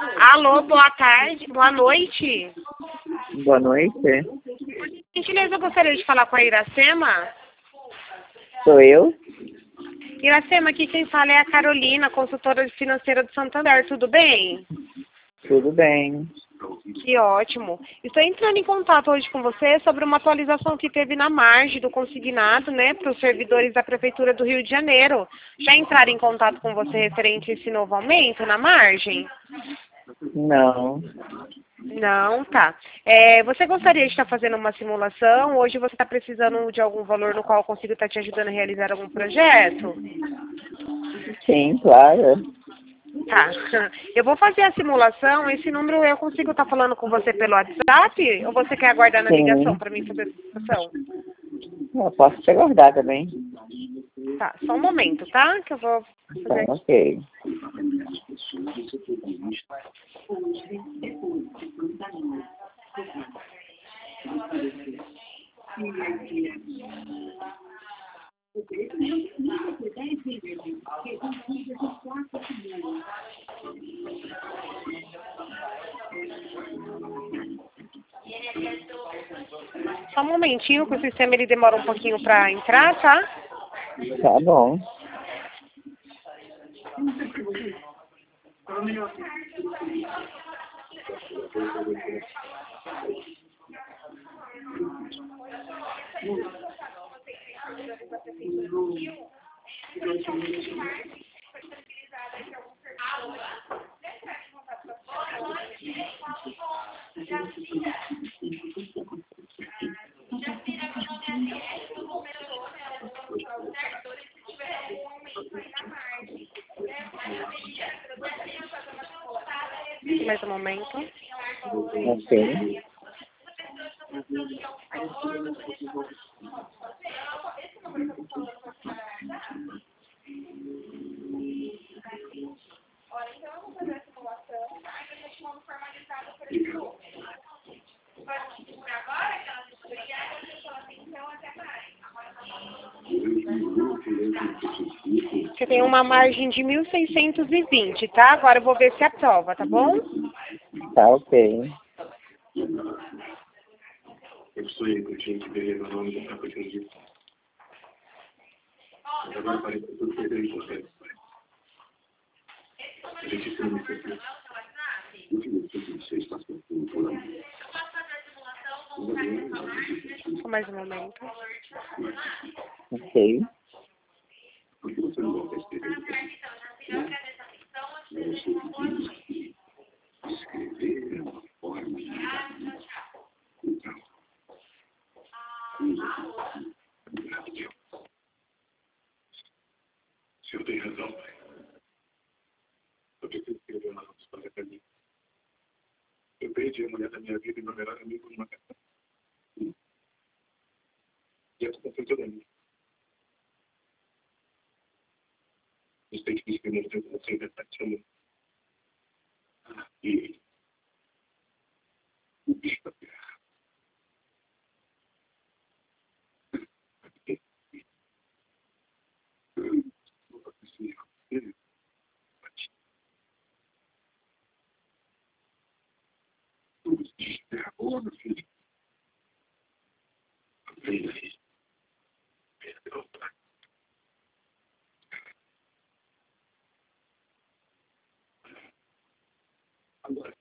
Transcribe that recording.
Alô, boa tarde, boa noite. Boa noite. Por gentileza, eu gostaria de falar com a Iracema. Sou eu? Iracema, aqui quem fala é a Carolina, consultora financeira do Santander, tudo bem? Tudo bem. Que ótimo. Estou entrando em contato hoje com você sobre uma atualização que teve na margem do consignado, né, para os servidores da Prefeitura do Rio de Janeiro. Já entraram em contato com você referente a esse novo aumento na margem? Não. Não, tá. Você gostaria de estar fazendo uma simulação? Hoje você está precisando de algum valor no qual eu consigo estar te ajudando a realizar algum projeto? Sim, claro. Tá. Eu vou fazer a simulação. Esse número eu consigo estar falando com você pelo WhatsApp? Ou você quer aguardar na ligação Sim. para mim fazer a simulação? Eu posso te aguardar também. Tá, só um momento, tá? Que eu vou Tá, fazer aqui. ok. Só um momentinho, que o sistema ele demora um pouquinho para entrar, tá? Tá bom. Mais um momento. Ok. Você tem uma margem de 1.620, tá? Agora eu vou ver se aprova, tá bom? Tá ok. Eu sonhei que eu tinha que ver o nome do campo de Angico. Mas agora parece que tudo perdeu importância. A gente se limita aqui. O que vocês passam por aí? Só mais um momento. Ok. Por que você não volta a escrever? Escrever é uma forma de o senhor tem razão, pai. Eu preciso escrever uma nova história para mim. Eu perdi a mulher da minha vida e meu melhor amigo numa casa. E a culpa foi toda minha. Os peitos que escreveram dentro de você verdade chamou. E o bicho da terra. Boa, meu filho. Aprenda aí. Perdão, pai. Agora,